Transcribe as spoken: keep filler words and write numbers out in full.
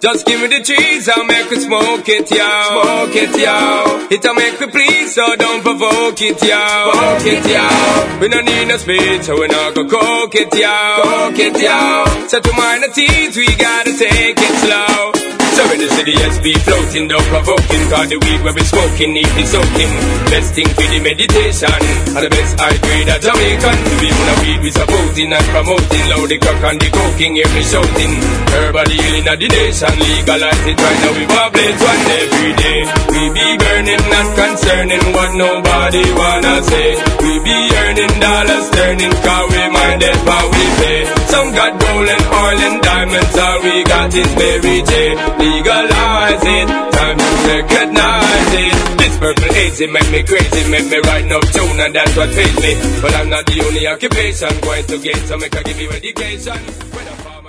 Just give me the trees, I'll make me smoke it, yo. Smoke it, yo. It'll make me please, so don't provoke it, yo. Provoke it, yo. We don't need no speed, so we not go coke it, yo. Coke it, yo. So to minor teens, we gotta take it slow. So when the city S B floating, don't provoking, cause the weed where we smoking, need be soaking. Best thing for the meditation, and the best high grade of Jamaican. To be one of weed we supporting and promoting, loud the crack and the coking, hear me shouting. Everybody healing of the nation, legalize it right now, we wobble one every day. We be burning, not concerning what nobody wanna say. We be earning dollars, turning, cause we minded what we pay. Some got gold and oil and diamonds, all we got is Mary J. Legalize it, time to recognize it. This purple haze, it make me crazy, make me write no tune, and that's what pays me. But I'm not the only occupation going to get, so make I give you education.